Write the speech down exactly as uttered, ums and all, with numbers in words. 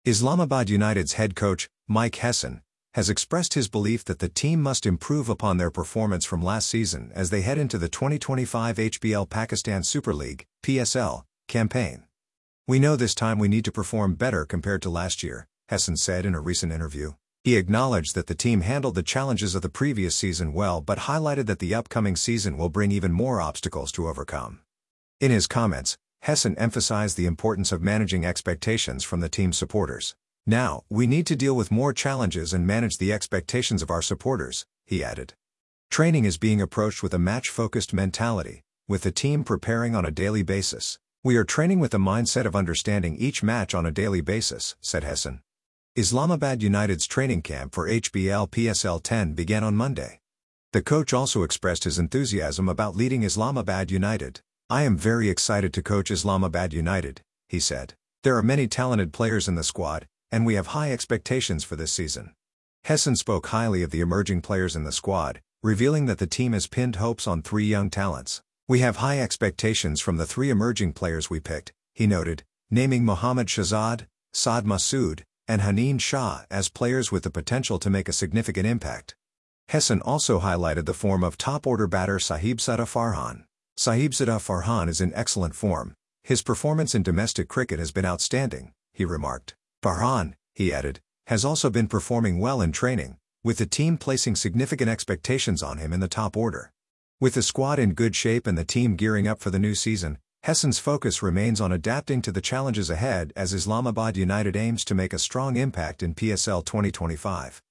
Islamabad United's head coach, Mike Hesson, has expressed his belief that the team must improve upon their performance from last season as they head into the twenty twenty-five H B L Pakistan Super League (P S L) campaign. "We know this time we need to perform better compared to last year," Hesson said in a recent interview. He acknowledged that the team handled the challenges of the previous season well but highlighted that the upcoming season will bring even more obstacles to overcome. In his comments, Hesson emphasized the importance of managing expectations from the team's supporters. "Now, we need to deal with more challenges and manage the expectations of our supporters," he added. "Training is being approached with a match-focused mentality, with the team preparing on a daily basis. We are training with the mindset of understanding each match on a daily basis," said Hesson. Islamabad United's training camp for H B L P S L ten began on Monday. The coach also expressed his enthusiasm about leading Islamabad United. "I am very excited to coach Islamabad United," he said. "There are many talented players in the squad, and we have high expectations for this season." Hesson spoke highly of the emerging players in the squad, revealing that the team has pinned hopes on three young talents. "We have high expectations from the three emerging players we picked," he noted, naming Mohammad Shahzad, Saad Masood, and Haneen Shah as players with the potential to make a significant impact. Hesson also highlighted the form of top-order batter Sahibzada Farhan. "Sahibzada Farhan is in excellent form. His performance in domestic cricket has been outstanding," he remarked. "Farhan," he added, "has also been performing well in training, with the team placing significant expectations on him in the top order." With the squad in good shape and the team gearing up for the new season, Hesson's focus remains on adapting to the challenges ahead as Islamabad United aims to make a strong impact in P S L twenty twenty-five.